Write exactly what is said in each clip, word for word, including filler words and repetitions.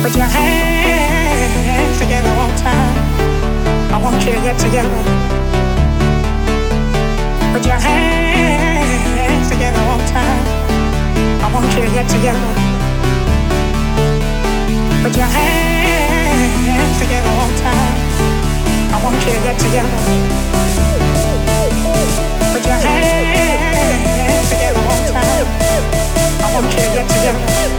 Put your hands together one time. I want you to get together. Put your hands together one time. I want you to get together. Put your hands together one time. I want you to get together. Put your hands together one time. I want you to get together.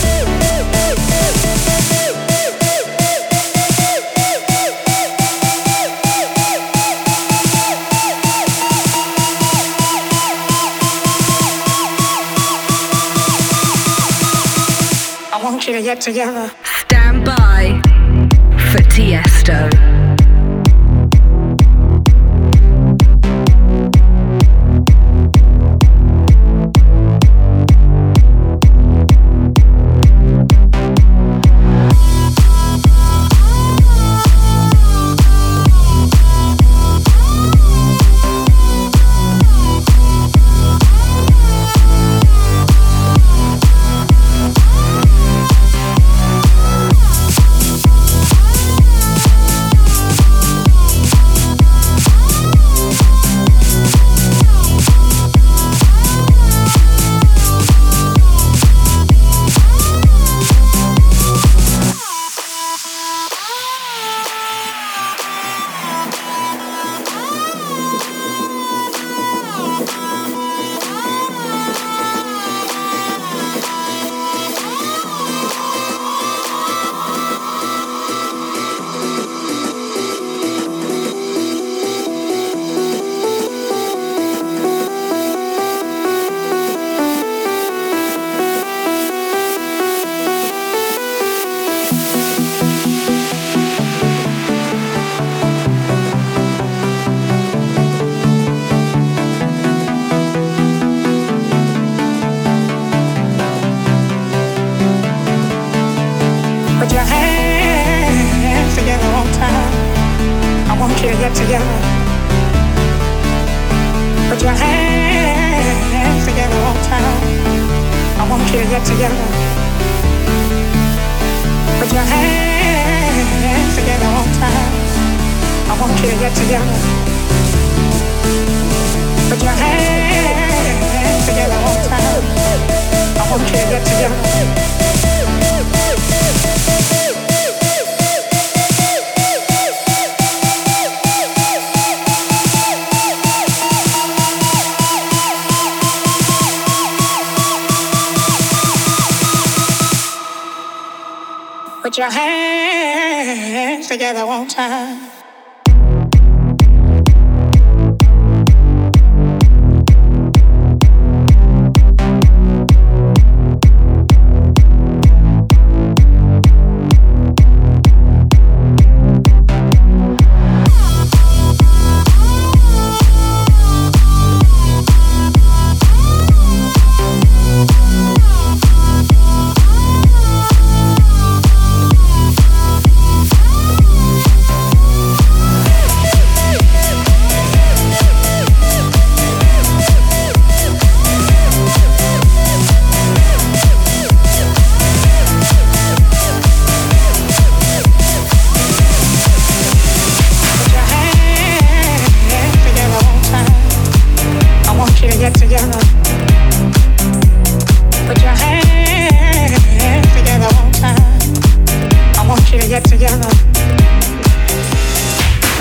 I want you to get together. Stand by for Tiesto. Put your hands together one time. I want you to get together. Put your hands together one time. I want you to get together. Put your hands together one time. I want you to get together. Put your hands together one time. I want you to get together. Put your hands together one time.